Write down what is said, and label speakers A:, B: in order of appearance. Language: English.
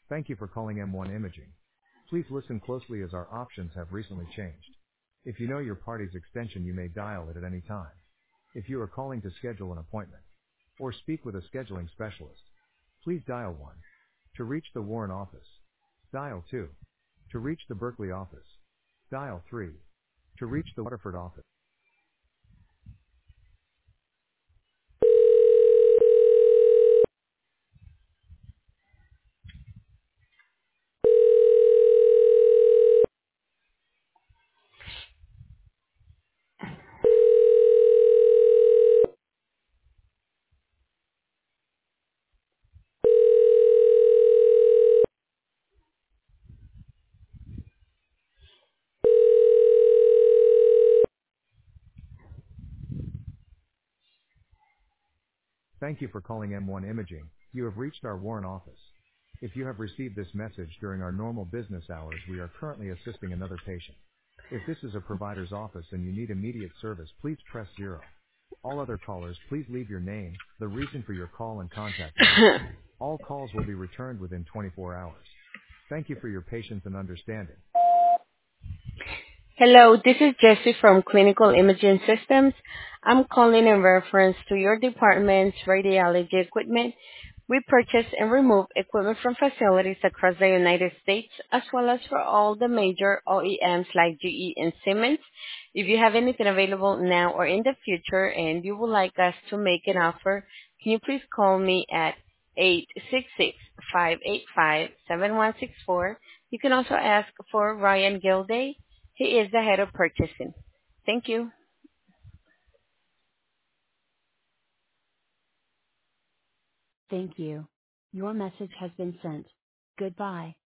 A: Thank you for calling M1 Imaging. Please listen closely as our options have recently changed. If you know your party's extension, you may dial it at any time. If you are calling to schedule an appointment or speak with a scheduling specialist, please dial 1. To reach the Warren office, dial 2. To reach the Berkeley office, dial 3. To reach the Waterford office. Thank you for calling M1 Imaging. You have reached our Warren office. If you have received this message during our normal business hours, we are currently assisting another patient. If this is a provider's office and you need immediate service, please press 0. All other callers, please leave your name, the reason for your call, and contact number. All calls will be returned within 24 hours. Thank you for your patience and understanding.
B: Hello, this is Jessie from Clinical Imaging Systems. I'm calling in reference to your department's radiology equipment. We purchase and remove equipment from facilities across the United States, as well as for all the major OEMs like GE and Siemens. If you have anything available now or in the future and you would like us to make an offer, can you please call me at 866-585-7164. You can also ask for Ryan Gilday. He is the head of purchasing. Thank you.
C: Thank you. Your message has been sent. Goodbye.